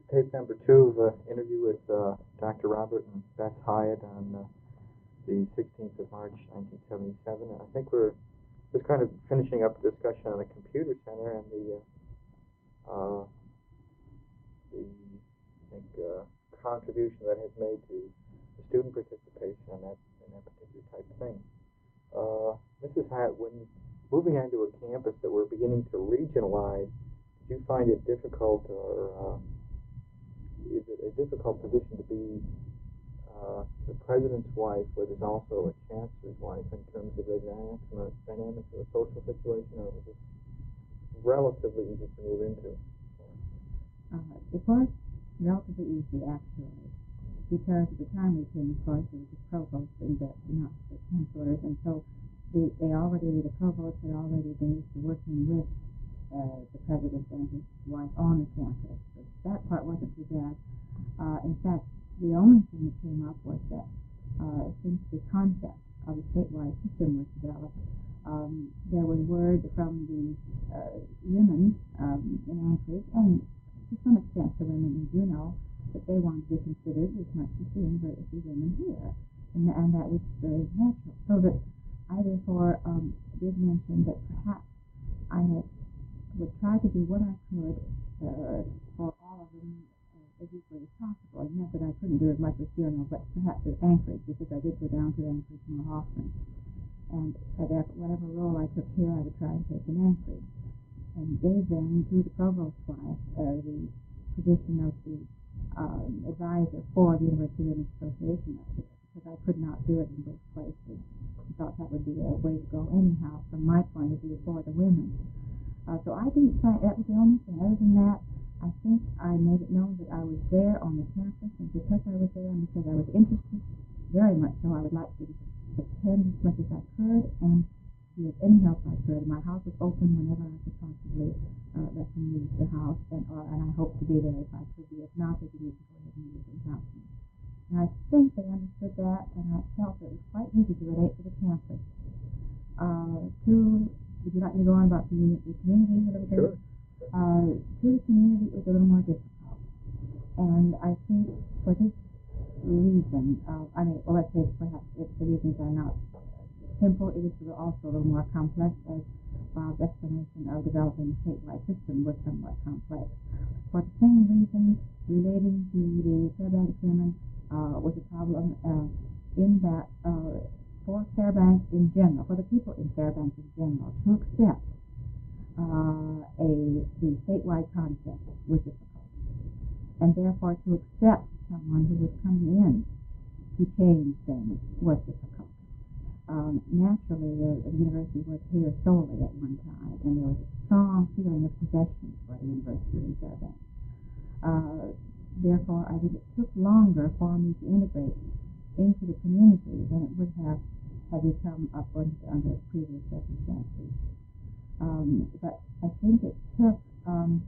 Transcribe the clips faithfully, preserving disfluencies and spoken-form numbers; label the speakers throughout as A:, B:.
A: tape number two of an interview with uh, Doctor Robert and Beth Hyatt on uh, the sixteenth of March, nineteen seventy-seven. And I think we're just kind of finishing up a discussion on the computer center and the uh, uh, the I think uh, contribution that has made to the student participation in that in that particular type of thing. Uh, Missus Hyatt, when moving onto a campus that we're beginning to regionalize, did you find it difficult, or uh, is it a difficult position to be uh, the president's wife, where there's also a chancellor's wife, in terms of the dynamics, and the dynamics of the social situation, or was it relatively easy to move into?
B: Uh, it was relatively easy, actually, because at the time we came, of course, there was the provost and the, not the chancellors, and so the, they already, the provost had already been used to working with uh, the president and his wife on the campus. So that part wasn't too bad. Uh, in fact, the only thing that came up was that uh, since the concept of the statewide system was developed, um, there was word from the uh, women um, in Anchorage, and to some extent the women in Juneau, that they wanted to be considered as much as the university women here, and, and that was very natural. So that I therefore um, did mention that perhaps I had would try to do what I could uh, for all of them uh, as equally as possible. It meant that I couldn't do as much with Juneau, but perhaps with Anchorage, because I did go down to Anchorage more often. And at whatever role I took here, I would try and take in Anchorage, and gave then to the provost's wife uh, the position of the um, advisor for the University Women's Association up here, because I could not do it in both places. I thought that would be a way to go anyhow, from my point of view, for the women. Uh, so I didn't find, that was the only thing. Other than that, I think I made it known that I was there on the campus, and because I was there and because I was interested, very much so, I would like to attend as much as I could and be of any help I could. My house was open whenever I could possibly uh, let them use the house, and or, and I hope to be there if I could be. If not, they could use it go ahead and use it without me. And I think they understood that, and I felt it was quite easy to relate to the campus. Uh, to Would you like me to go on about the, the community a little bit?
A: Sure.
B: Uh, to the community, it was a little more difficult. And I think for this reason, uh, I mean, well, let's say perhaps if the reasons are not simple, it is also a little more complex, as Bob's explanation of developing a statewide system was somewhat complex. For the same reason, relating to the Fairbanks women uh, was a problem uh, in that uh, for Fairbanks in general, for the people in Fairbanks in general, to accept uh, a the statewide concept was difficult, and therefore to accept someone who was coming in to change things was difficult. Um, naturally, the, the university was here solely at one time, and there was a strong feeling of possession for the university in Fairbanks. Uh, therefore, I think it took longer for me to integrate into the community than it would have had we come up under, under previous circumstances. Um, but I think it took, um,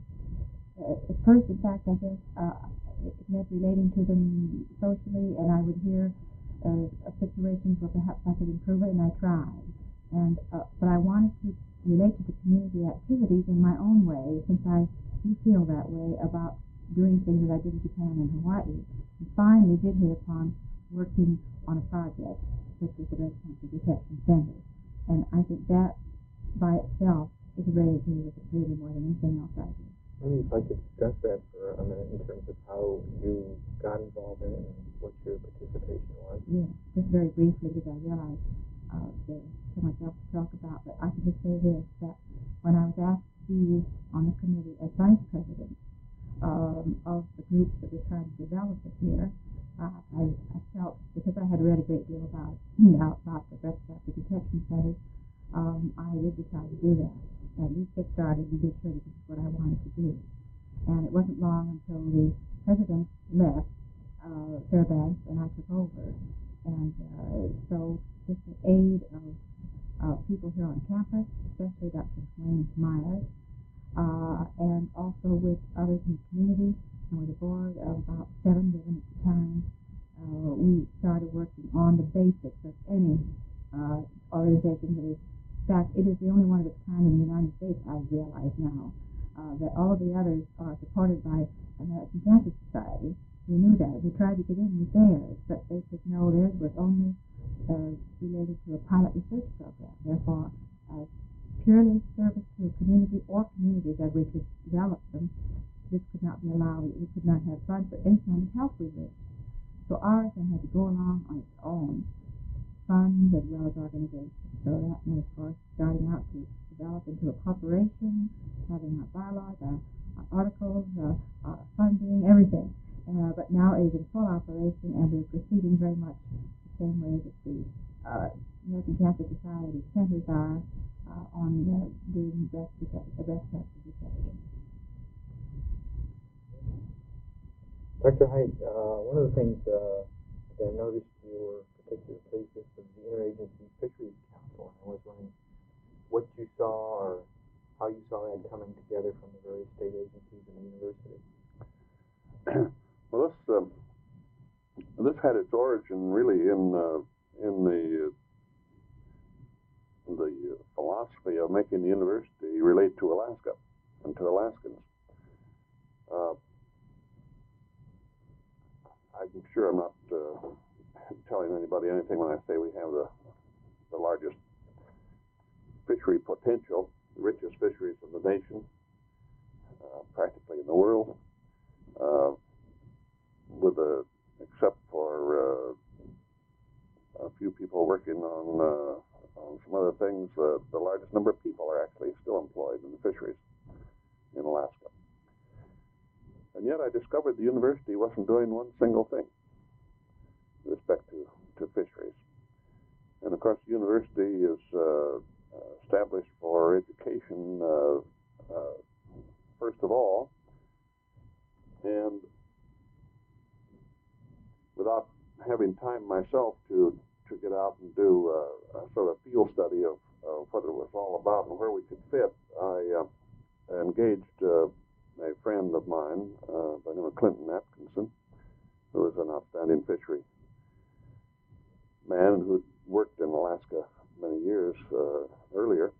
B: at first, in fact, I guess, uh, it meant relating to them socially, and I would hear uh, of situations where perhaps I could improve it, and I tried. And uh, but I wanted to relate to the community activities in my own way, since I do feel that way about doing things that I did in Japan and Hawaii. And finally did hit upon working on a project, which was the Breast Cancer Detection Center. And I think that by itself is related to me with really more than anything else I do.
A: Maybe you'd like to discuss that for a minute in terms of how you got involved in it and what your participation was.
B: Yeah, just very briefly, because I realize uh, there's so much else to talk about, but I can just say this, that when I was asked to be on the committee as vice president um, of the groups that were trying to develop it here, uh, I, I felt, because I had read a great deal about, about the breast cancer detection centers, um, I did decide to do that. At least get started and be sure that this is what I wanted to do. And it wasn't long until the president left uh, Fairbanks and I took over. And uh, so with the aid of uh, people here on campus, especially Doctor Wayne Myers, uh, and also with others in the community, and with a board of about seven women at the time, uh, we started working on the basics of any uh, organization that is. In fact, it is the only one of its kind in the United States, I realize now, uh, that all of the others are supported by American Cancer Society. We knew that. We tried to get in with theirs, but they said no, theirs was only uh, related to a pilot research program. Therefore, as purely service to a community or communities as we could develop them, this could not be allowed. We could not have funds for any kind of help we wished. So ours then had to go along on its own, funds as well as organizations. So that meant, of course, starting out to develop into a corporation, having our bylaws, our, our articles, our, our funding, everything. Uh, but now it is in full operation, and we're proceeding very much the same way that the uh, American Cancer Society centers are uh, on uh, doing breast, uh, breast cancer detection.
A: Doctor Haidt, uh, one of the things uh, that I noticed you were particularly pleased with was the Interagency Fisheries Council. I was wondering what you saw or how you saw that coming together from the various state agencies and the university.
C: Well, this um, this had its origin really in uh, in the uh, the philosophy of making the university relate to Alaska and to Alaskans. Uh, I'm sure I'm not uh, telling anybody anything when I say we have the the largest fishery potential, the richest fisheries in the nation, uh, practically in the world. Uh, with a, except for uh, a few people working on, uh, on some other things, uh, the largest number of people are actually still employed in the fisheries in Alaska. And yet I discovered the university wasn't doing one single thing with respect to, to fisheries. And of course the university is uh, established for education, uh, uh, first of all, and without having time myself to to get out and do uh, a sort of field study of, of what it was all about and where we could fit, I uh, engaged uh, a friend of mine uh, by the name of Clinton Atkinson, who was an outstanding fishery man who worked in Alaska many years uh, earlier,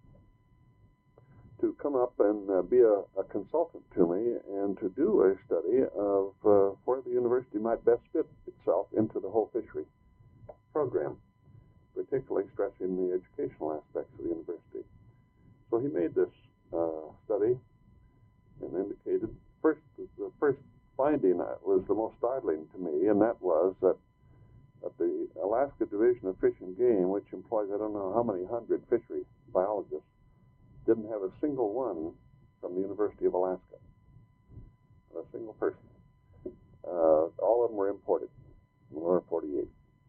C: to come up and uh, be a, a consultant to me and to do a study of uh, where the university might best fit itself into the whole fishery program, particularly stressing the educational aspects of the university. So he made this uh, study and indicated first the first finding was the most startling to me, and that was that that the Alaska Division of Fish and Game, which employs I don't know how many hundred fishery biologists, didn't have a single one from the University of Alaska. Not a single person. Uh, all of them were imported. There were forty-eight.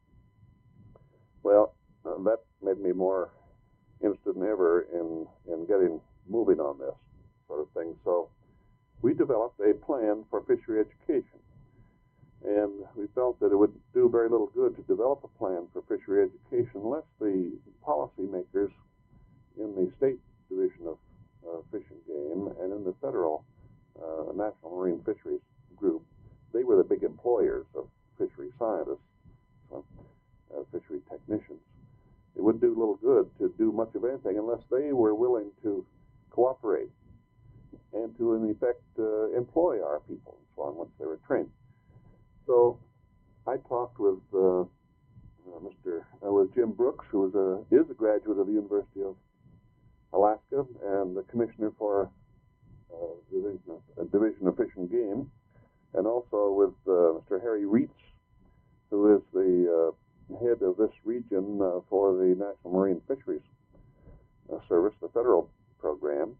C: Well, uh, that made me more interested than ever in, in getting moving on this sort of thing. So we developed a plan for fishery education. And we felt that it would do very little good to develop a plan for fishery education unless the policymakers in the state division of uh, Fish and Game and in the federal uh, National Marine Fisheries Group, they were the big employers of fishery scientists, so, uh, fishery technicians. It wouldn't do little good to do much of anything unless they were willing to cooperate and to, in effect, uh, employ our people and so on once they were trained. So I talked with uh, uh, Mister Uh, with Jim Brooks, who is a is a graduate of the University of Alaska and the commissioner for uh, division, of, uh, division of Fish and Game, and also with uh, Mister Harry Reitz, who is the uh, head of this region uh, for the National Marine Fisheries uh, Service, the federal program,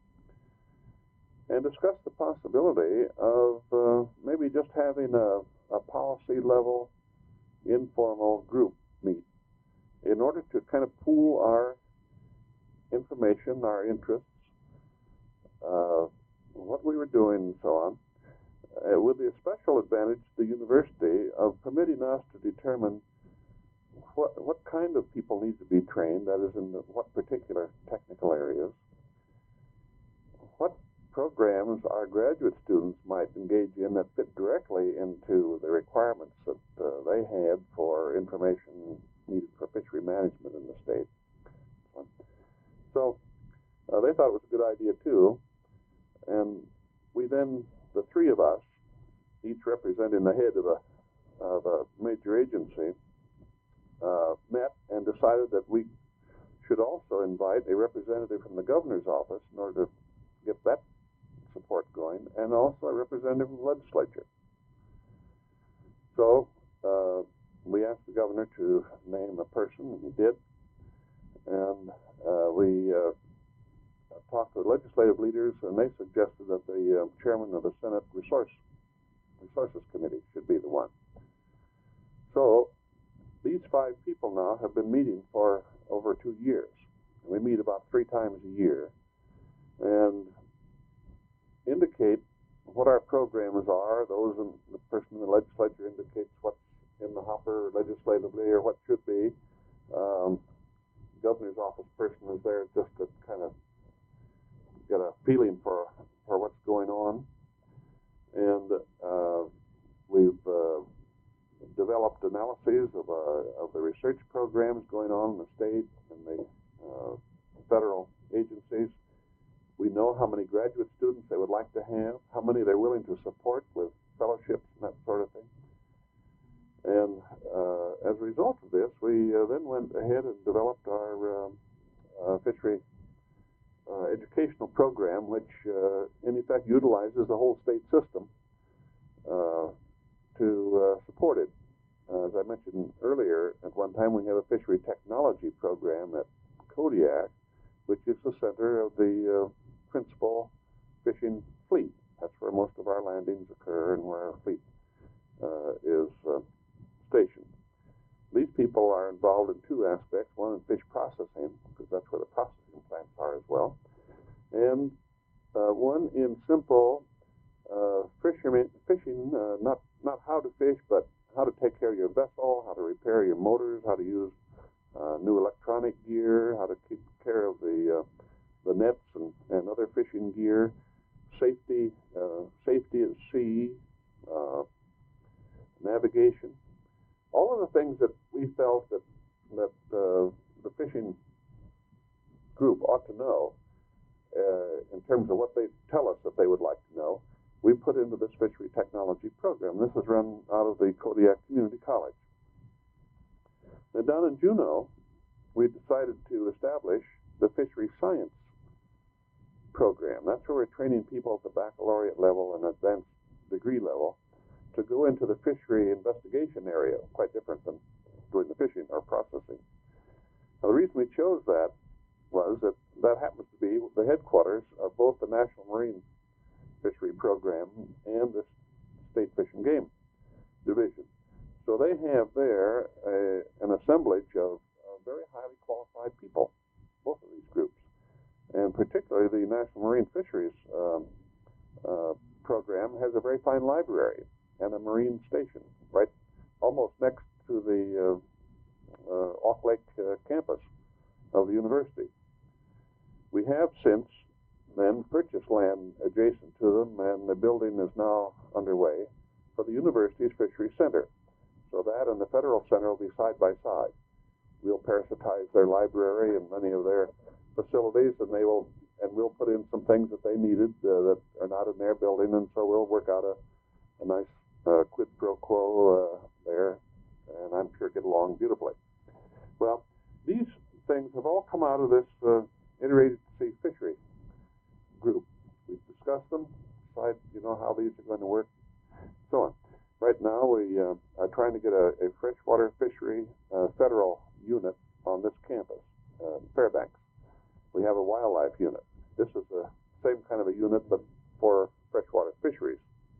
C: and discussed the possibility of uh, maybe just having a, a policy level informal group meet in order to kind of pool our information, our interests, uh, what we were doing and so on, uh, with the special advantage to the university of permitting us to determine what, what kind of people need to be trained, that is in the, what particular technical areas, what programs our graduate students might engage in that fit directly into the requirements that uh, they had for information needed for fishery management in the state. So uh, they thought it was a good idea too, and we then, the three of us, representing the head of a of a major agency, uh, met and decided that we should also invite a representative from the governor's office in order to get that support going, and also a representative from the legislature. So uh, we asked the governor to name a person, and he did. And uh, we uh, talked to the legislative leaders, and they suggested that the uh, chairman of the Senate Resource Resources Committee should be the one. So these five people now have been meeting for over two years. We meet about three times a year and indicate what our programs are. Those in, the person in the legislature indicates what's in the hopper legislatively or what should be. Um, governor's office person is there just to kind of get a feeling for for what's going on. And uh, we've uh, developed analyses of, uh, of the research programs going on in the state and the uh, federal agencies. We know how many graduate students they would like to have, how many they're willing to support with fellowships and that sort of thing. And uh, as a result of this, we uh, then went ahead and developed our um, uh, fishery uh, educational program, which uh, in effect utilizes the whole state system uh, to uh, support it. Uh, as I mentioned earlier, at one time we have a fishery technology program at Kodiak, which is the center of the uh, principal fishing fleet. That's where most of our landings occur and where our fleet uh, is uh, stationed. These people are involved in two aspects. One in fish processing, because that's where the processing plants are as well, and uh, one in simple uh, fisherman, fishing, uh, not, not how to fish, but how to take care of your vessel, how to repair your motors, how to use uh, new electronic gear, how to keep care of the uh, the nets and, and other fishing gear, safety, uh, safety at sea, uh, navigation, all of the things that we felt that that uh, the fishing group ought to know uh, in terms of what they tell us that they would like to know, we put into this fishery technology program. This is run out of the Kodiak Community College. Now, down in Juneau, we decided to establish the fishery science program. That's where we're training people at the baccalaureate level and advanced degree level to go into the fishery investigation area, quite different than doing the fishing or processing. Now, the reason we chose that was that that happens to be the headquarters of both the National Marine Fishery Program and the State Fish and Game Division. So they have there a, an assemblage of, of very highly qualified people, both of these groups. And particularly the National Marine Fisheries um, uh, Program has a very fine library and a marine station right almost next to the uh, uh, Auk Lake uh, campus of the university. We have since then purchased land adjacent to them, and the building is now underway for the university's fishery center. So that and the federal center will be side by side. We'll parasitize their library and many of their facilities, and they will, and we'll put in some things that they needed uh, that are not in their building, and so we'll work out a, a nice uh, quid pro quo uh, there, and I'm sure get along beautifully. Well, these things have all come out of this uh, Interagency Fishery group. We've discussed them, decide, you know, how these are going to work, so on. Right now, we uh, are trying to get a, a freshwater fishery uh, federal unit on this campus, uh, Fairbanks. We have a wildlife unit. This is the same kind of a unit, but for freshwater fisheries.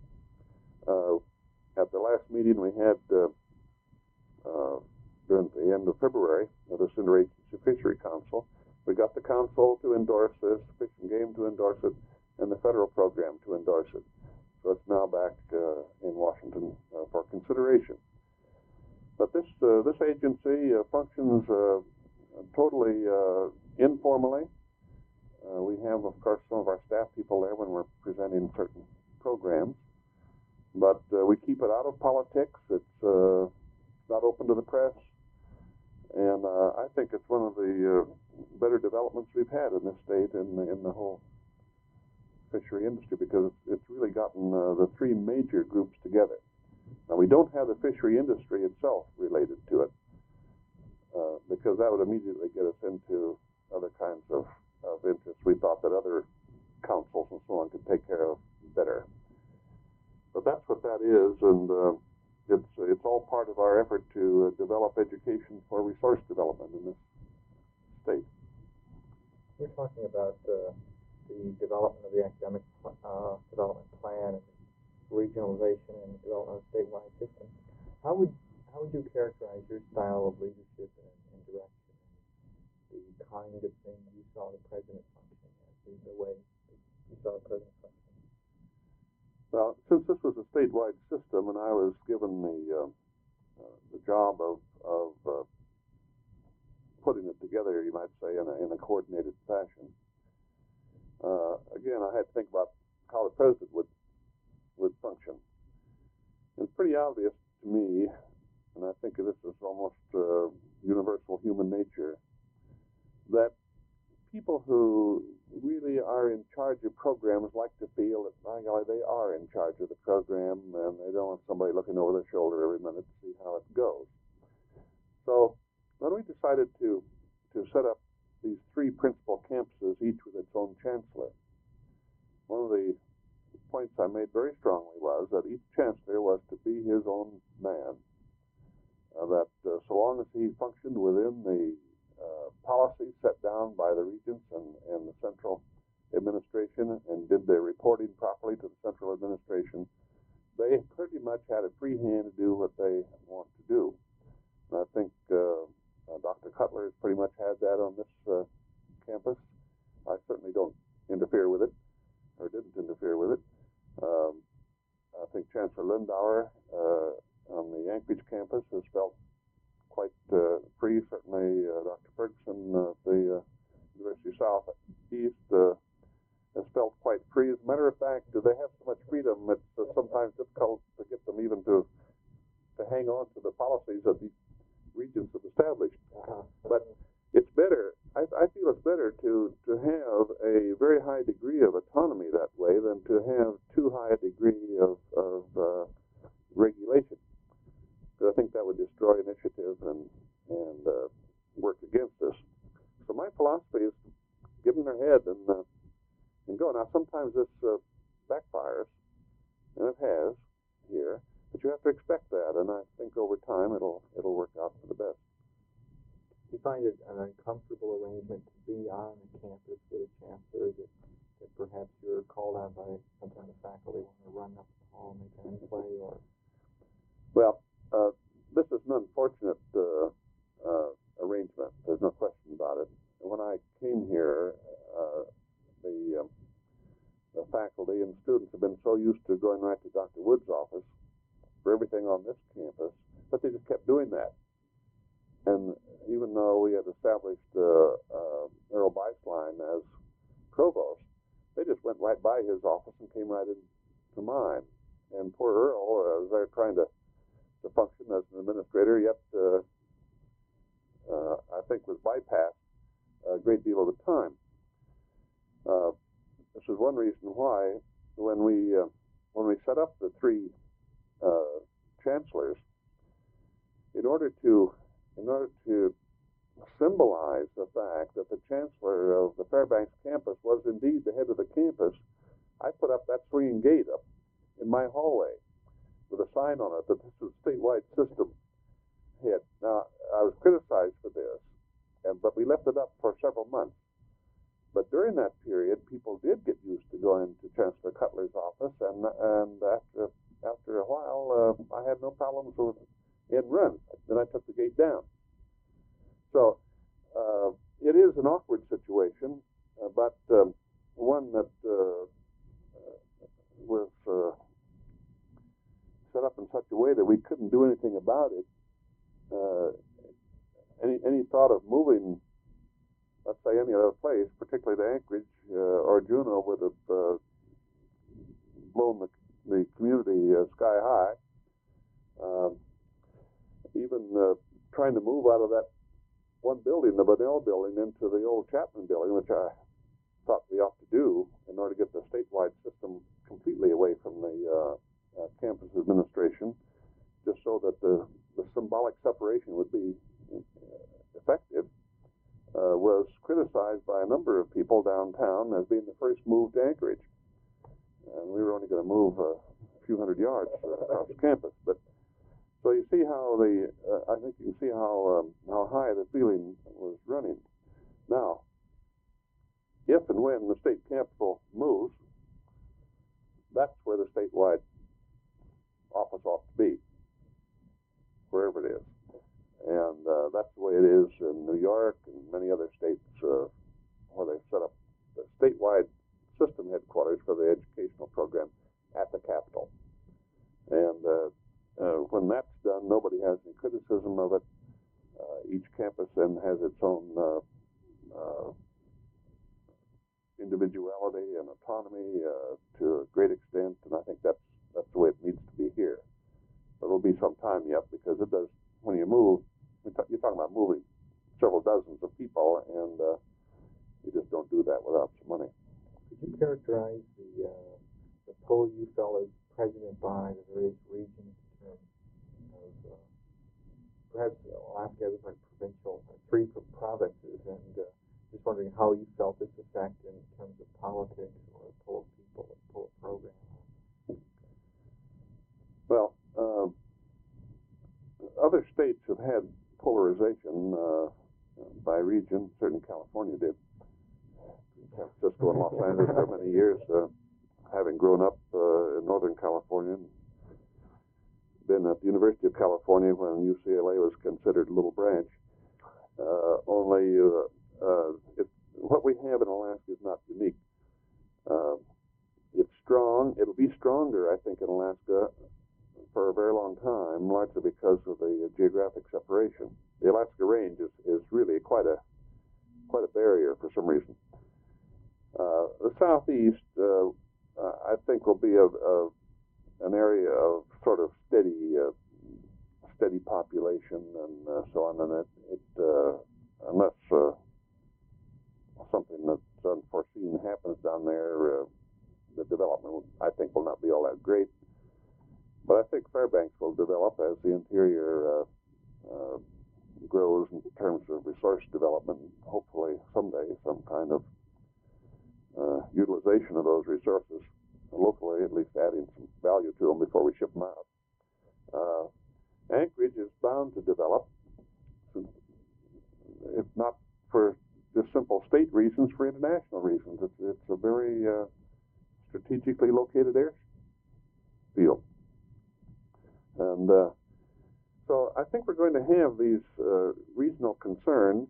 C: Uh, at the last meeting we had uh, uh, during the end of February of this Interagency Fishery Council, we got the council to endorse this, Fish and Game to endorse it, and the federal program to endorse it. So it's now back uh, in Washington uh, for consideration. But this uh, this agency uh, functions uh, totally uh, informally. Uh, we have, of course, some of our staff people there when we're presenting certain programs, but uh, we keep it out of politics. It's uh, not open to the press, and uh, I think it's one of the uh, better developments we've had in this state and in, in the whole fishery industry, because it's, it's really gotten uh, the three major groups together. we don't have the fishery industry itself related to it, uh, because that would immediately get us into other kinds of, of interests we thought that other councils and so on could take care of better. But that's what that is, and uh, it's it's all part of our effort to uh, develop education for resource development in this state.
A: We're talking about uh, the development of the academic uh, development plan and regionalization and development of a statewide system. How would how would you characterize your style of leadership and, and direction, and the kind of thing you saw the president functioning as, the, the way you saw the president functioning?
C: Well, since this was a statewide system, and I was given the uh, uh, the job of of uh, putting it together, you might say, in a in a coordinated fashion. Uh, again, I had to think about how the president would would function. It's pretty obvious to me, and I think this is almost uh, universal human nature, that people who really are in charge of programs like to feel that, by golly, they are in charge of the program, and they don't want somebody looking over their shoulder every minute to see how it goes. So when we decided to to set up these three principal campuses, each with its own chancellor, one of the points I made very strongly was that each chancellor was to be his own man, uh, that uh, so long as he functioned within the uh, policy set down by the regents and, and the central administration and did their reporting properly to the central administration, they pretty much had a free hand to do what they want to do. And I think uh, uh, Doctor Cutler has pretty much had that on this uh, campus. I certainly don't interfere with it, or didn't interfere with it. Um, I think Chancellor Lindauer uh, on the Anchorage campus has felt quite uh, free. Certainly, uh, Doctor Ferguson uh, at the uh, University of Southeast uh, has felt quite free. As a matter of fact, they have so much freedom, it's uh, sometimes difficult to get them even to to hang on to the policies that the regions have established. Uh-huh. But it's better, I, I feel it's better to, to have a very high degree of autonomy that way than to have too high a degree of, of uh, regulation. Because I think that would destroy initiative and, and uh, work against us. So my philosophy is give them their head and, uh, and go. Now, sometimes this uh, backfires, and it has here, but you have to expect that, and I think over time it'll it'll work out for the best.
A: Do you find it an uncomfortable arrangement to be on the campus with a chancellor that, that perhaps you're called on by sometimes the faculty want to run up the hall and make an end play, or?
C: Well, uh, this is an unfortunate uh, uh, arrangement. There's no question about it. And when I came here, uh, the um, the faculty and students have been so used to going right to Doctor Wood's office for everything on this campus that they just kept doing that. And even though we had established uh, uh, Earl Beislein as provost, they just went right by his office and came right into mine. And poor Earl uh, was there trying to, to function as an administrator, yet uh, uh, I think was bypassed a great deal of the time. Uh, this is one reason why when we uh, when we set up the three uh, chancellors, in order to in order to symbolize the fact that the chancellor of the Fairbanks campus was indeed the head of the campus, I put up that swinging gate up in my hallway with a sign on it that this was a statewide system head. Now, I was criticized for this, and, but we left it up for several months. But during that period, people did get used to going to Chancellor Cutler's office, and and after after a while, uh, I had no problems with end run. Then I took the gate down. So uh, it is an awkward situation, uh, but um, one that uh, was uh, set up in such a way that we couldn't do anything about it. Uh, any any thought of moving, let's say, any other place, particularly to Anchorage uh, or Juneau, would have uh, blown the, the community uh, sky high. Um, even uh, trying to move out of that one building, the Bunnell building, into the old Chapman building, which I thought we ought to do in order to get the statewide system completely away from the uh, uh, campus administration, symbolic separation would be uh, effective, uh, was criticized by a number of people downtown as being the first move to Anchorage. And we were only going to move uh, a few hundred yards uh, across the campus. But so you see how the, uh, I think you can see how um, how high the feeling was running. Now, if and when the state capitol moves, that's where the statewide office ought to be, wherever it is. And uh, that's the way it is in New York and many other states uh, where they've set up the statewide system headquarters for the educational program at the Capitol. And uh, uh, when that's done, nobody has any criticism of it. Uh, each campus then has its own uh, uh, individuality and autonomy uh, to a great extent, and I think that's that's the way it needs to be here. But it'll be some time yet, because it does, when you move, you're talking about moving several dozens of people, and uh, you just don't do that without some money.
A: Could you characterize the uh, the poll you fellows president by the various regions in terms of uh, perhaps Alaska was like provincial, uh, three provinces, and uh, just wondering how you felt this effect in terms of politics or poll of people or poll of program.
C: Well, uh, other states have had polarization uh, by region. Certainly California did. San Francisco and Los Angeles for many years, uh, having grown up uh, in Northern California, been at the University of California when U C L A was considered a little branch. Uh, only uh, uh, it, what we have in Alaska is not unique. Uh, it's strong. It'll be stronger, I think, in Alaska for a very long time, largely because of the uh, geographic separation. The Alaska Range is, is really quite a quite a barrier for some reason. Uh, the southeast, uh, uh, I think, will be a, a an area of sort of steady uh, steady population and uh, so on, and it, it uh, unless uh, something that's unforeseen happens down there, uh, the development, I think, will not be all that great. But I think Fairbanks will develop as the interior uh, uh, grows in terms of resource development. Hopefully, someday, some kind of uh, utilization of those resources locally, at least adding some value to them before we ship them out. Uh, Anchorage is bound to develop, if not for just simple state reasons, for international reasons. It's, it's a very uh, strategically located airfield. And uh, so I think we're going to have these uh, regional concerns,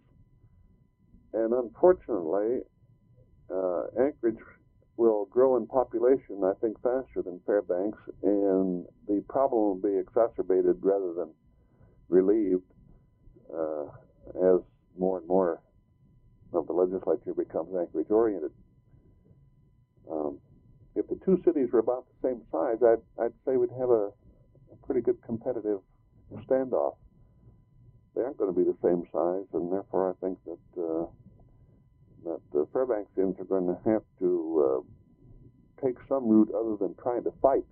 C: and unfortunately, uh, Anchorage will grow in population, I think, faster than Fairbanks, and the problem will be exacerbated rather than relieved uh, as more and more of the legislature becomes Anchorage-oriented. Um, if the two cities were about the same size, I'd, I'd say we'd have a, a pretty good competitive standoff. They aren't going to be the same size, and therefore I think that uh, that the Fairbanksians are going to have to uh, take some route other than trying to fight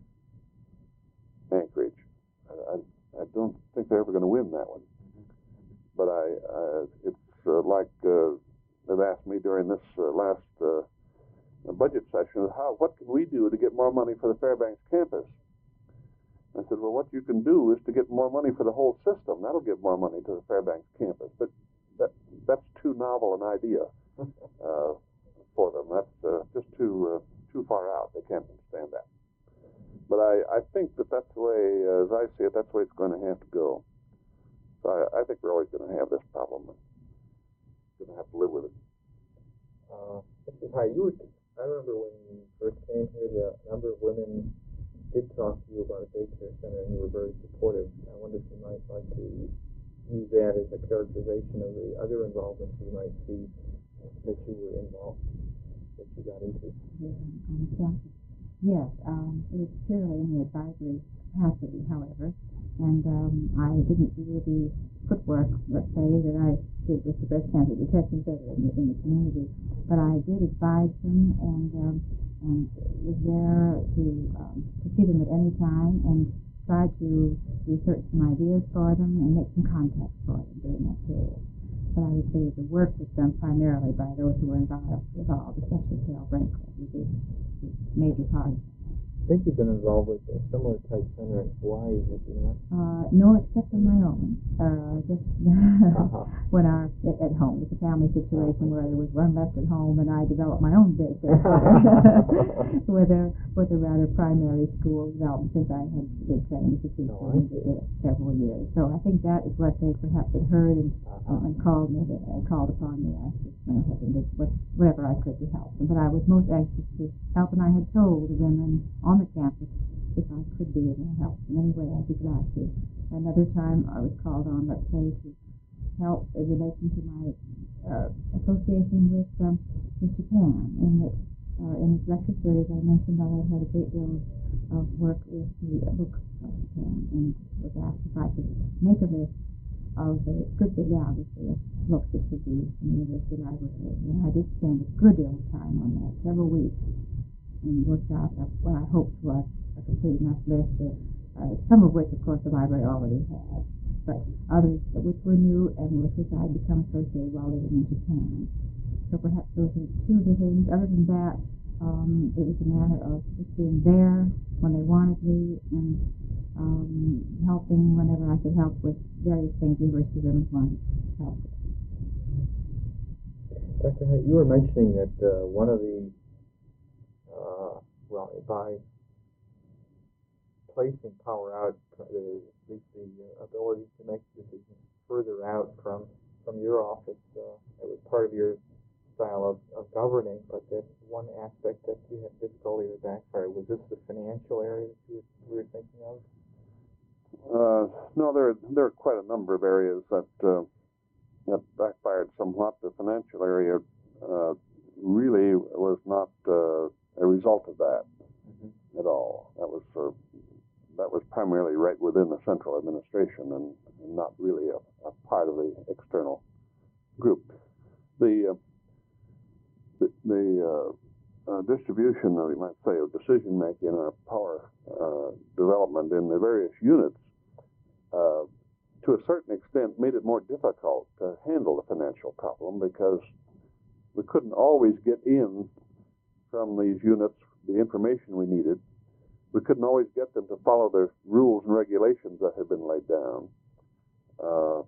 C: Anchorage. I, I, I don't think they're ever going to win that one. But I, uh, it's uh, like uh, they've asked me during this uh, last uh, budget session, how, what can we do to get more money for the Fairbanks campus? I said, well, what you can do is to get more money for the whole system. That'll give more money to the Fairbanks campus. But that that's too novel an idea uh, for them. That's uh, just too uh, too far out. They can't understand that. But I, I think that that's the way, uh, as I see it, that's the way it's going to have to go. So I, I think we're always going to have this problem. We're going to have to live with it.
A: Uh, Missus High, you were, I remember when you first came here, the number of women did talk to you about a daycare center, and you were very supportive. I wonder if you might like to use that as a characterization of the other involvements you might see that you were involved, that you got into.
B: Yeah, on the campus. Yes, um, it was purely in the advisory capacity, however, and um, I didn't do the footwork, let's say, that I did with the breast cancer detection center in the, in the community, but I did advise them and um, and was there to um, to see them at any time and try to research some ideas for them and make some contacts for them during that period. But I would say that the work was done primarily by those who were involved, involved especially Carol Brinkle, who did the major part of it.
A: I think you've been involved with a similar type center in Hawaii, have you not?
B: Uh, no, except on my own. Uh, just
A: uh-huh.
B: when our at, at home, it's a family situation where there was one left at home, and I developed my own daycare with a with a rather primary school development since I had been trained as a teacher
A: Oh, I
B: and
A: see.
B: did it several years. So I think that is what they perhaps had heard and,
A: Uh-huh.
B: uh, and called me, uh, called upon me. I just went ahead and did what, whatever I could to help them. But I was most anxious to help, and I had told the women on the campus if I could be of help in any way, I'd be glad to. Another time I was called on, let's say, to help in relation to my uh, association with um, with Japan. In that, uh, in this lecture series, I mentioned that I had a great deal of work with the books of Japan, and was asked if I could make a list of the good bibliography of books that should be in the university library. And I did spend a good deal of time on that, several weeks, and worked out what I hoped was a complete enough list, of, uh, some of which, of course, the library already had, but others which were new and with which I had become associated while living in Japan. So perhaps those are two of the things. Other than that, um, it was a matter of just being there when they wanted me and um, helping whenever I could help with various things University Women's wanted help with.
A: Doctor Haight, you were mentioning that uh, one of the Uh, well, by placing power out, uh, at least the uh, ability to make decisions further out from from your office, uh, it was part of your style of, of governing, but that one aspect that you had difficulty or backfire. Was this the financial area that you were, you were thinking of?
C: Uh, no, there there are quite a number of areas that uh, that backfired somewhat. The financial area uh, really was not uh, a result of that
A: Mm-hmm.
C: at all. That was uh, that was primarily right within the central administration and, and not really a, a part of the external group. The uh, the, the uh, uh, distribution, of, you might say, of decision making or power uh, development in the various units, uh, to a certain extent, made it more difficult to handle the financial problem because we couldn't always get in from these units the information we needed. We couldn't always get them to follow the rules and regulations that had been laid down. Uh,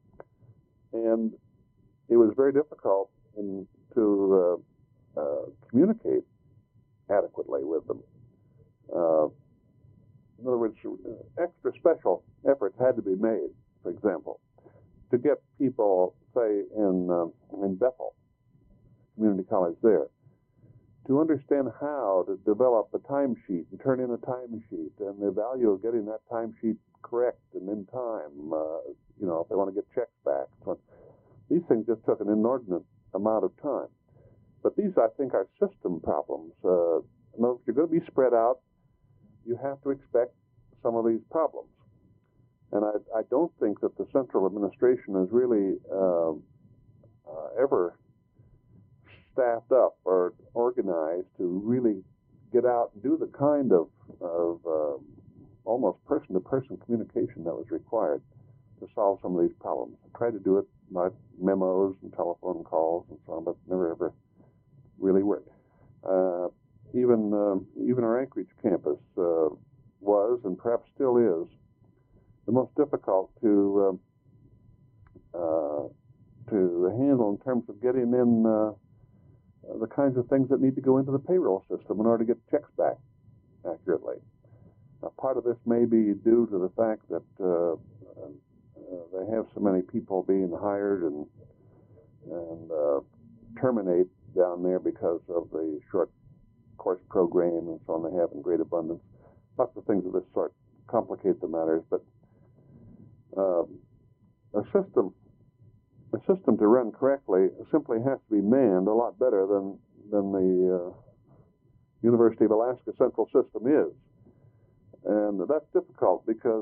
C: and it was very difficult in, to uh, uh, communicate adequately with them. Uh, in other words, extra special efforts had to be made, for example, to get people, say, in, uh, in Bethel, community college there, to understand how to develop a timesheet and turn in a timesheet and the value of getting that timesheet correct and in time, uh, you know, if they want to get checks back. So these things just took an inordinate amount of time. But these, I think, are system problems. Uh, in other words, if you're going to be spread out, you have to expect some of these problems. And I, I don't think that the central administration has really uh, uh, ever staffed up or organized to really get out and do the kind of, of uh, almost person-to-person communication that was required to solve some of these problems. I tried to do it by memos and telephone calls and so on, but never ever really worked. Uh, even uh, even our Anchorage campus uh, was, and perhaps still is, the most difficult to uh, uh, to handle in terms of getting in uh, the kinds of things that need to go into the payroll system in order to get checks back accurately. Now, part of this may be due to the fact that uh, uh, they have so many people being hired and and uh, terminate down there because of the short course program and so on they have in great abundance. Lots of things of this sort complicate the matters, but uh, a system a system to run correctly simply has to be manned a lot better than than the uh, University of Alaska central system is. And that's difficult because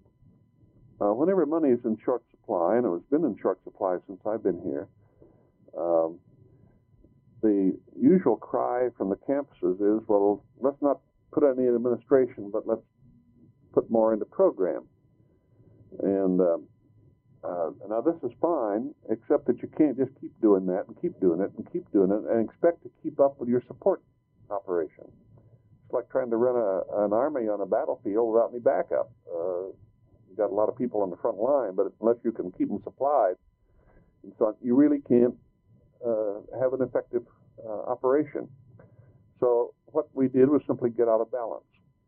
C: uh, whenever money is in short supply, and it's been in short supply since I've been here, um, the usual cry from the campuses is, well, let's not put any in administration, but let's put more into program. And um, uh, now this is fine, except that you can't just keep doing that and keep doing it and keep doing it and expect to keep up with your support operation. It's like trying to run a, an army on a battlefield without any backup. Uh, you've got a lot of people on the front line, but unless you can keep them supplied, and so on, you really can't uh, have an effective uh, operation. So what we did was simply get out of balance.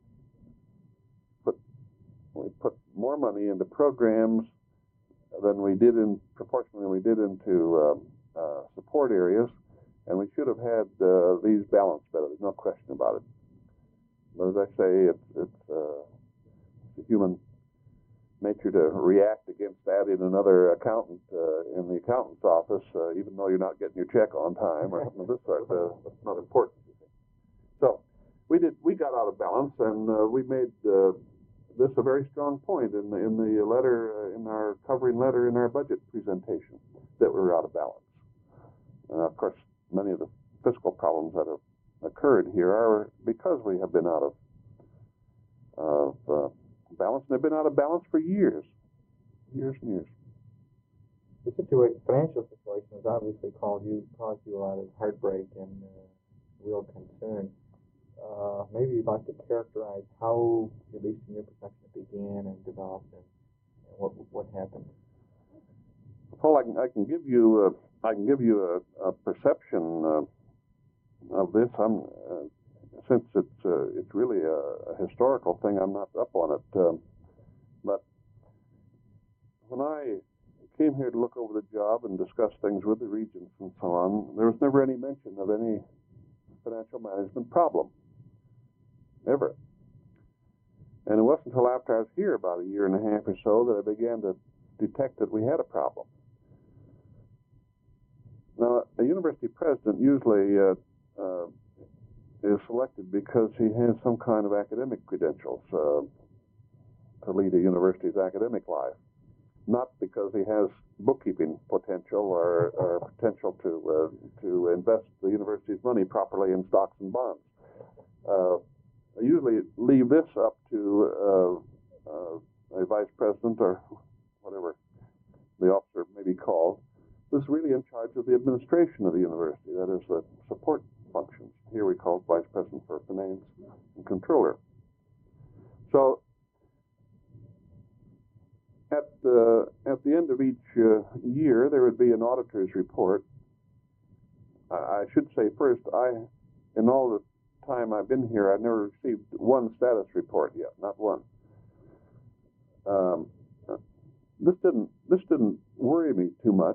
C: Put, we put more money into programs than we did in proportionally than we did into um, uh, support areas, and we should have had uh, these balanced better. There's no question about it. But as I say, it's it's, uh, it's human nature to react against that in another accountant uh, in the accountant's office, uh, even though you're not getting your check on time or something of this sort. Uh, that's not important. So we did. We got out of balance, and uh, we made uh, this a very strong point in the in the letter uh, in our covering letter in our budget presentation that we were out of balance. And of course, many of the fiscal problems that have occurred here are because we have been out of of uh, balance, and they've been out of balance for years, years and years.
A: The situation, financial situation has obviously caused you caused you a lot of heartbreak and uh, real concern. Uh, maybe you'd like to characterize how, at least in your perception, it began and developed, and, and what what happened.
C: Paul, I can I can give you a, I can give you a, a perception uh, of this. I'm uh, since it's uh, it's really a, a historical thing. I'm not up on it, um, but when I came here to look over the job and discuss things with the regents and so on, there was never any mention of any financial management problem. Ever. And it wasn't until after I was here about a year and a half or so that I began to detect that we had a problem. Now, a university president usually uh, uh, is selected because he has some kind of academic credentials uh, to lead a university's academic life, not because he has bookkeeping potential or, or potential to uh, to invest the university's money properly in stocks and bonds. Uh, I usually leave this up to uh, uh, a vice president or whatever the officer may be called, who's really in charge of the administration of the university, that is, the support functions. Here we call it vice president for finance and controller. So at the, at the end of each uh, year, there would be an auditor's report. I, I should say first, I, in all the time I've been here, I've never received one status report yet, not one. Um, this didn't this didn't worry me too much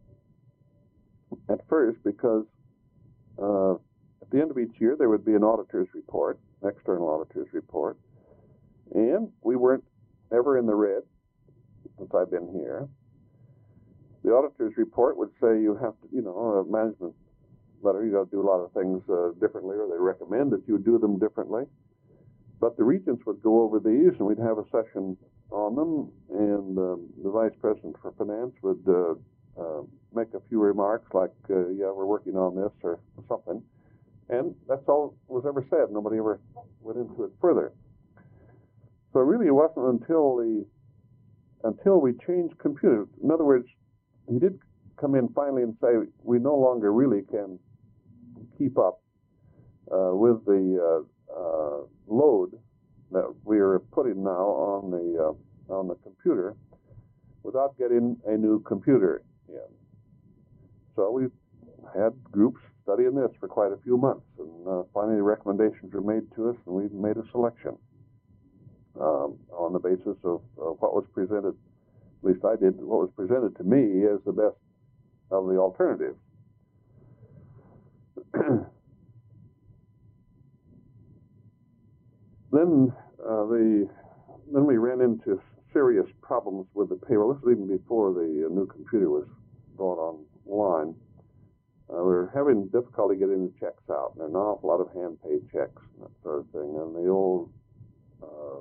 C: at first because uh, at the end of each year there would be an auditor's report, external auditor's report, and we weren't ever in the red since I've been here. The auditor's report would say you have to, you know, a management letter, you got to do a lot of things uh, differently, or they recommend that you do them differently. But the regents would go over these, and we'd have a session on them, and um, the vice president for finance would uh, uh, make a few remarks like, uh, yeah, we're working on this, or something. And that's all was ever said. Nobody ever went into it further. So really it wasn't until the until we changed computers. In other words, he did come in finally and say, we no longer really can keep up uh, with the uh, uh, load that we are putting now on the uh, on the computer without getting a new computer in. So we had groups studying this for quite a few months, and uh, finally recommendations were made to us, and we made a selection um, on the basis of, of what was presented. At least I did. What was presented to me as the best of the alternatives. Then uh, the then we ran into serious problems with the payroll. This was even before the uh, new computer was brought online. Uh, we were having difficulty getting the checks out. There are an awful lot of hand-paid checks and that sort of thing. And the old uh,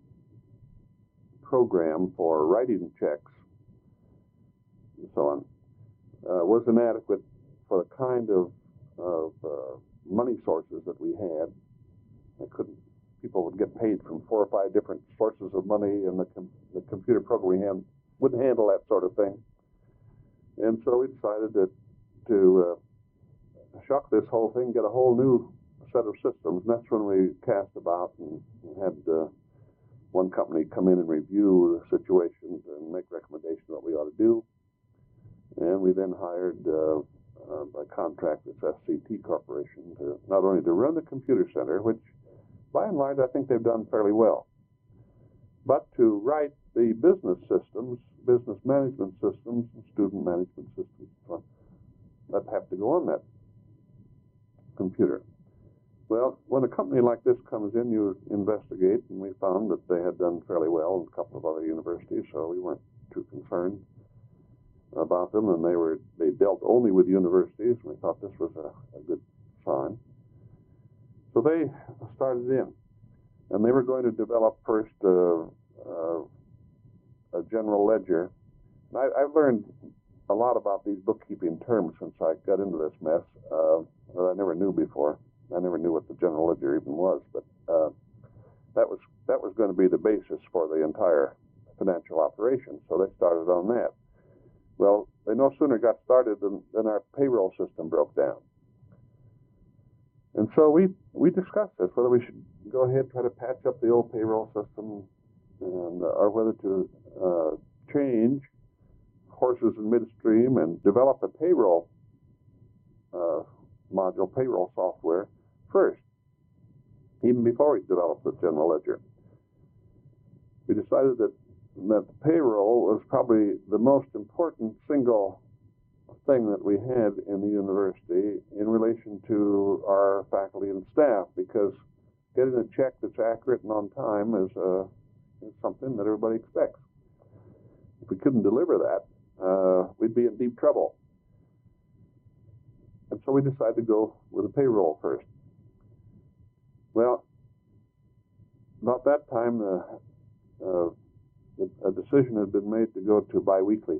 C: program for writing checks and so on uh, was inadequate for the kind of, of uh, money sources that we had. I couldn't people would get paid from four or five different sources of money, and the, com the computer program wouldn't handle that sort of thing. And so we decided to, to uh, shuck this whole thing, get a whole new set of systems. And that's when we cast about and had uh, one company come in and review the situations and make recommendations what we ought to do. And we then hired uh, uh, by contract this S C T Corporation to not only to run the computer center, which by and large I think they've done fairly well, but to write the business systems, business management systems, and student management systems that have to go on that computer. Well, when a company like this comes in, you investigate, and we found that they had done fairly well in a couple of other universities, so we weren't too concerned about them, and they were they dealt only with universities. We thought this was a, a good sign. So they started in, and they were going to develop first uh, uh, a general ledger. And I, I've learned a lot about these bookkeeping terms since I got into this mess uh, that I never knew before. I never knew what the general ledger even was, but uh, that was that was going to be the basis for the entire financial operation. So they started on that. Well, they no sooner got started than, than our payroll system broke down. And so we we discussed this, whether we should go ahead and try to patch up the old payroll system, and uh, or whether to uh, change courses in midstream and develop a payroll uh, module, payroll software first, even before we developed the general ledger. We decided that that the payroll was probably the most important single thing that we had in the university in relation to our faculty and staff, because getting a check that's accurate and on time is, uh, is something that everybody expects. If we couldn't deliver that, uh, we'd be in deep trouble. And so we decided to go with the payroll first. Well, about that time, the, uh, a decision had been made to go to biweekly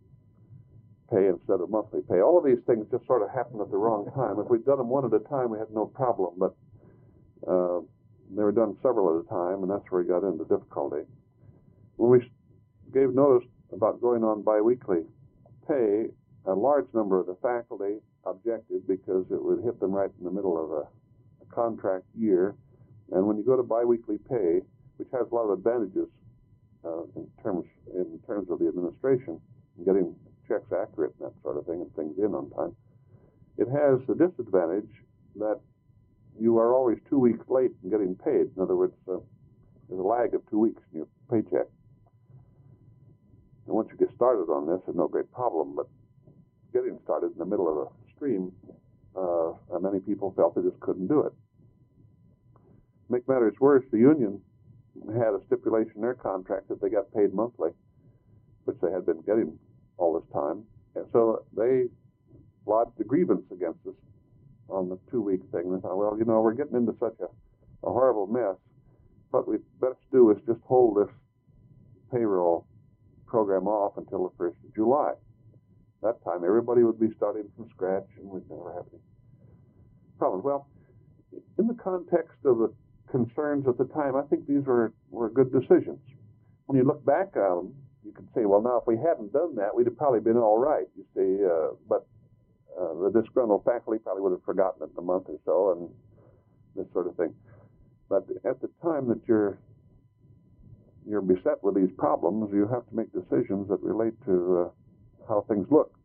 C: pay instead of monthly pay. All of these things just sort of happened at the wrong time. If we'd done them one at a time, we had no problem, but uh, they were done several at a time, and that's where we got into difficulty. When we gave notice about going on biweekly pay, a large number of the faculty objected because it would hit them right in the middle of a, a contract year. And when you go to biweekly pay, which has a lot of advantages uh, in terms in terms of the administration, getting checks accurate and that sort of thing, and things in on time, it has the disadvantage that you are always two weeks late in getting paid. In other words, uh, there's a lag of two weeks in your paycheck. And once you get started on this, it's no great problem, but getting started in the middle of a stream, uh, many people felt they just couldn't do it. To make matters worse, the union had a stipulation in their contract that they got paid monthly, which they had been getting all this time. And so they lodged a grievance against us on the two-week thing. They thought, well, you know, we're getting into such a, a horrible mess. What we'd best do is just hold this payroll program off until the first of July. That time, everybody would be starting from scratch, and we'd never have any problems. Well, in the context of the concerns at the time, I think these were, were good decisions. When you look back at them, you can say, well, now, if we hadn't done that, we'd have probably been all right, you see. Uh, but uh, the disgruntled faculty probably would have forgotten it in a month or so, and this sort of thing. But at the time that you're you're beset with these problems, you have to make decisions that relate to uh, how things look.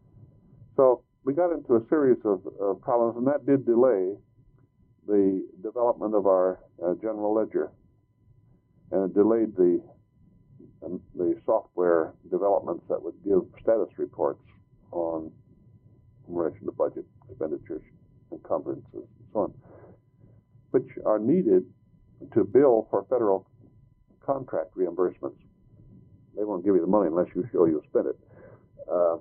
C: So we got into a series of uh, problems, and that did delay the development of our uh, general ledger, and it delayed the um, the software developments that would give status reports on in relation to budget expenditures, encumbrances, and so on, which are needed to bill for federal contract reimbursements. They won't give you the money unless you show you spent it. Uh,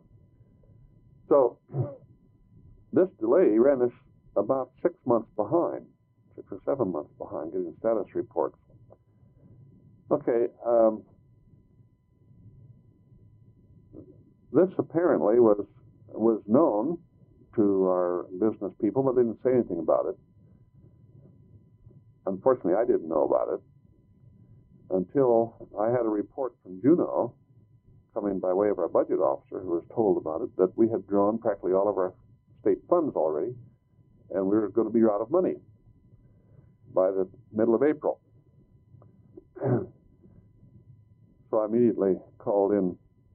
C: so this delay ran us about six months behind, six or seven months behind getting status reports. Okay, um, this apparently was was known to our business people, but they didn't say anything about it. unfortunately, I didn't know about it until I had a report from Juneau coming by way of our budget officer, who was told about it, that we had drawn practically all of our state funds already, and we were going to be out of money by the middle of April. So I immediately called in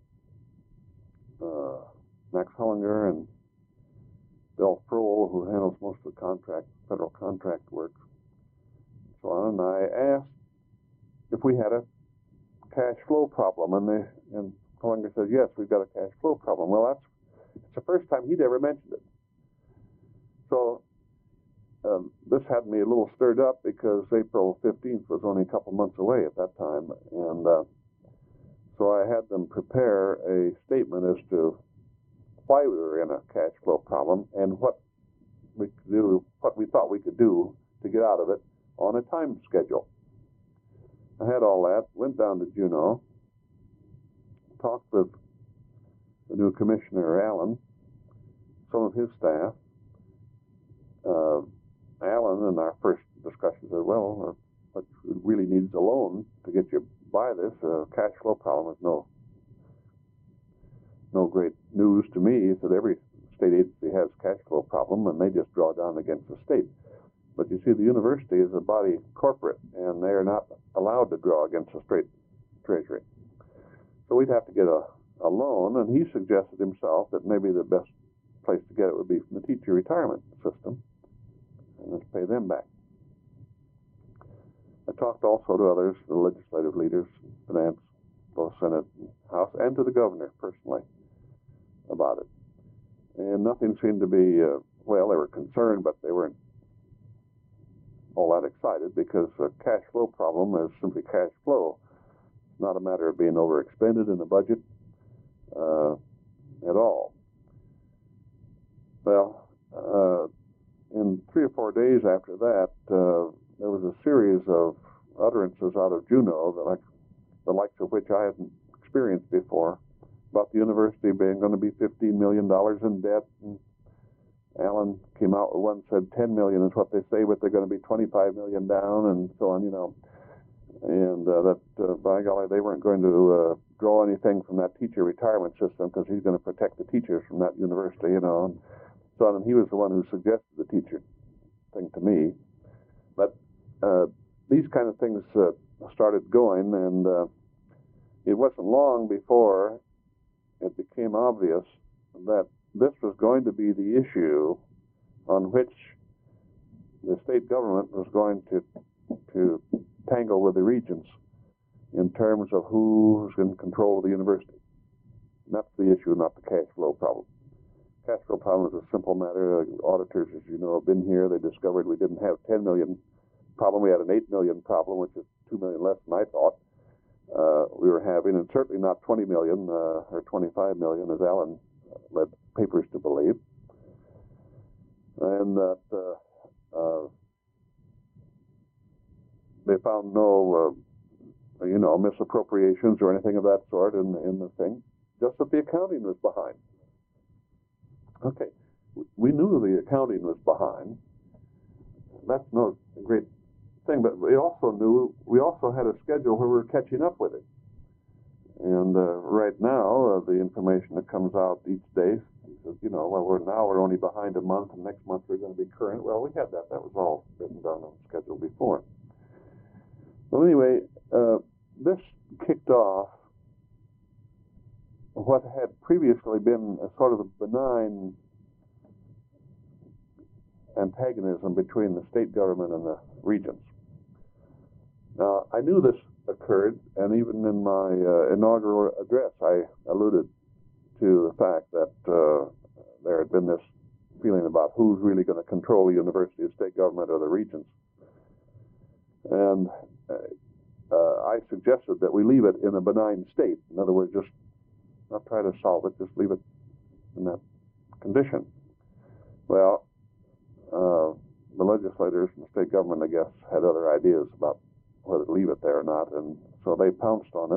C: uh, Max Hollinger and Bill Frohl, who handles most of the contract, federal contract work, so on, and I asked if we had a cash flow problem, and they, and Hollinger said, yes, we've got a cash flow problem. Well, that's it's the first time he'd ever mentioned it. So um, this had me a little stirred up, because April fifteenth was only a couple months away at that time, and uh, so I had them prepare a statement as to why we were in a cash flow problem and what we could do, what we thought we could do to get out of it on a time schedule. I had all that, went down to Juneau, talked with the new commissioner, Allen, some of his staff. Uh, Allen, in our first discussion, said, well, uh, what really needs a loan to get you by this. Uh, cash flow problem is no no great news to me. He said every state agency has cash flow problem, and they just draw down against the state. But you see, the university is a body corporate, and they are not allowed to draw against the state treasury. So we'd have to get a, a loan, and he suggested himself that maybe the best place to get it would be from the teacher retirement system, and let's pay them back. I talked also to others, the legislative leaders, finance, both Senate and House, and to the governor personally about it. And nothing seemed to be, uh, well, they were concerned, but they weren't all that excited, because a cash flow problem is simply cash flow. It's not a matter of being overexpended in the budget uh, at all. Well, uh, in three or four days after that, uh, there was a series of utterances out of Juneau, that I, the likes of which I hadn't experienced before, about the university being going to be fifteen million dollars in debt. And Allen came out with one, said ten million dollars is what they say, but they're going to be twenty-five million dollars down, and so on, you know. And uh, that, uh, by golly, they weren't going to uh, draw anything from that teacher retirement system, because he's going to protect the teachers from that university, you know. And so on, and he was the one who suggested the teacher thing to me. But uh, these kind of things uh, started going, and uh, it wasn't long before it became obvious that this was going to be the issue on which the state government was going to to tangle with the regents in terms of who's in control of the university. And that's the issue, not the cash flow problem. Cash flow problem is a simple matter. The auditors, as you know, have been here. They discovered we didn't have ten million problem. We had an eight million problem, which is two million less than I thought uh, we were having, and certainly not twenty million uh, or twenty-five million, as Allen led papers to believe. And that uh, uh, they found no, uh, you know, misappropriations or anything of that sort in in the thing. Just that the accounting was behind. Okay, we knew the accounting was behind. That's no great thing, but we also knew, we also had a schedule where we were catching up with it. And uh, right now, uh, the information that comes out each day says, you know, well, we're now we're only behind a month, and next month we're going to be current. Well, we had that. That was all written down on the schedule before. Well, anyway, uh, this kicked off what had previously been a sort of a benign antagonism between the state government and the regents. Now, I knew this occurred, and even in my uh, inaugural address, I alluded to the fact that uh, there had been this feeling about who's really going to control the university, the state government or the regents. And uh, uh, I suggested that we leave it in a benign state. In other words, just not try to solve it, just leave it in that condition. Well, uh, the legislators and the state government, I guess, had other ideas about whether to leave it there or not, and so they pounced on it.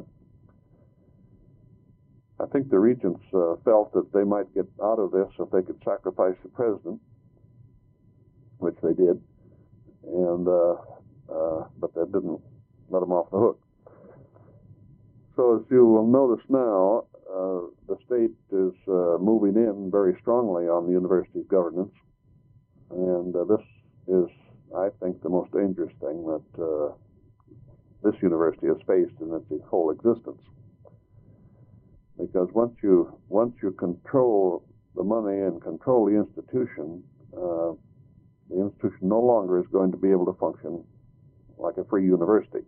C: I think the regents uh, felt that they might get out of this if they could sacrifice the president, which they did, and uh, uh, but that didn't let them off the hook. So as you will notice now, uh, the state is uh, moving in very strongly on the university's governance, and uh, this is, I think, the most dangerous thing that uh, this university has faced in its whole existence. Because once you once you control the money and control the institution, uh, the institution no longer is going to be able to function like a free university.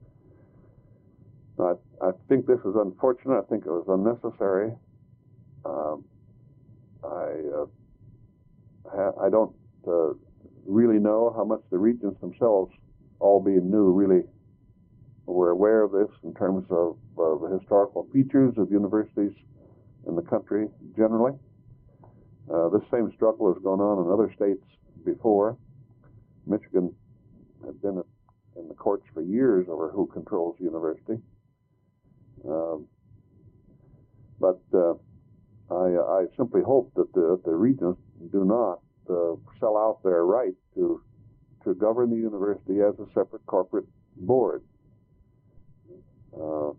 C: I, I think this is unfortunate. I think it was unnecessary. Um, I uh, ha- I don't uh, really know how much the regents themselves, all being new, really were aware of this in terms of uh, the historical features of universities in the country generally. Uh, this same struggle has gone on in other states before. Michigan had been in the courts for years over who controls the university. Um, but uh, I, I simply hope that the, the regents do not uh, sell out their right to to govern the university as a separate corporate board. Uh,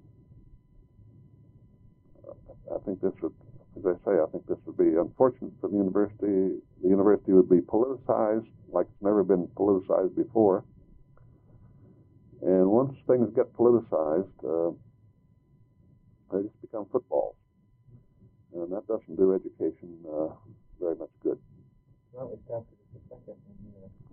C: I think this would, as I say, I think this would be unfortunate for the university. The university would be politicized like it's never been politicized before. And once things get politicized, uh, they just become footballs. And that doesn't do education uh, very much good.
A: Why don't we stop for just a second and uh,